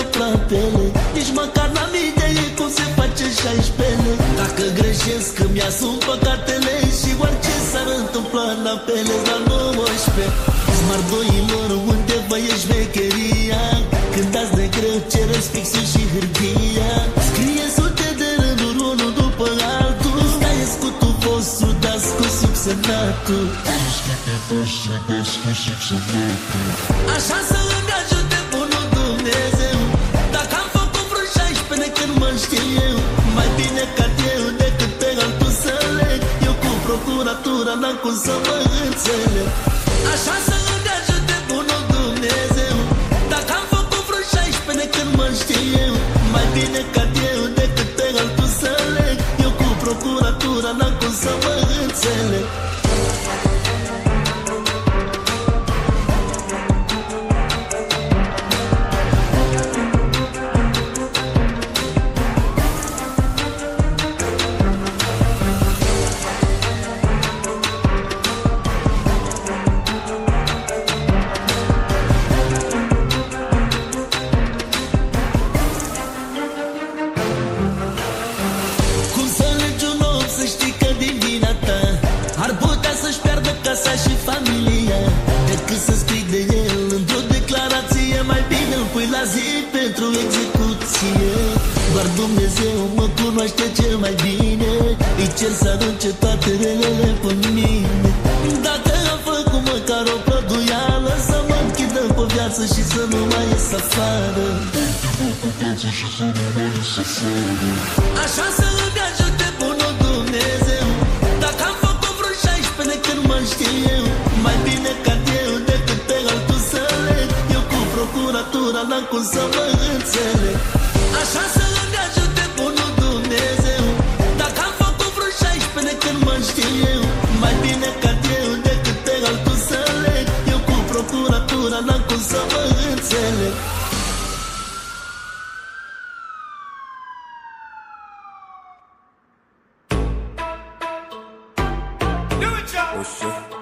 afla pe ele. Nici măcar n-am idee cum se face și-aici pe ele. Dacă greșesc îmi asum păcatele și orice s-ar întâmpla în apele la 19. Smardoilor, unde vă e șmecheria? Când dați de greu cereți fixul și hârtia. Scrie sute de rânduri unul după altul. Stai-ți cu tu vostru, dați cu subsemnatul. Așa să îmi ajute bunul Dumnezeu. Dacă am făcut vreo 16 când mă știu eu, mai bine ca eu decât pe altul să leg. Eu cu procuratura n-am cum să mă înțeleg. Așa să îmi ajute bunul Dumnezeu. Dacă am făcut vreo 16 când mă știu eu, mai bine ca eu decât pe altul să leg. Eu cu procuratura n-am cum să mă înțeleg. Și familia, decât să scrii de el într-o declarație, mai bine îl pui la zi pentru execuție. Doar Dumnezeu mă cunoaște cel mai bine, îi cer să arunce toate relele pe mine. Dacă am făcut măcar o plăduială, să mă închidă pe viață și să nu mai ies afară. Așa să îmi ajute bunul Dumnezeu. Dacă am făcut vreo 16 când mă știu eu, mai bine ca eu decât pe altul să leg. Eu cu procuratura n-am cum să mă înțeleg. Așa să îmi ajute bunul Dumnezeu. Dacă am făcut vreo 16 când mă știu eu, mai bine ca eu decât pe altul să leg. Eu cu procuratura n-am cum să mă înțeleg. Oh shit.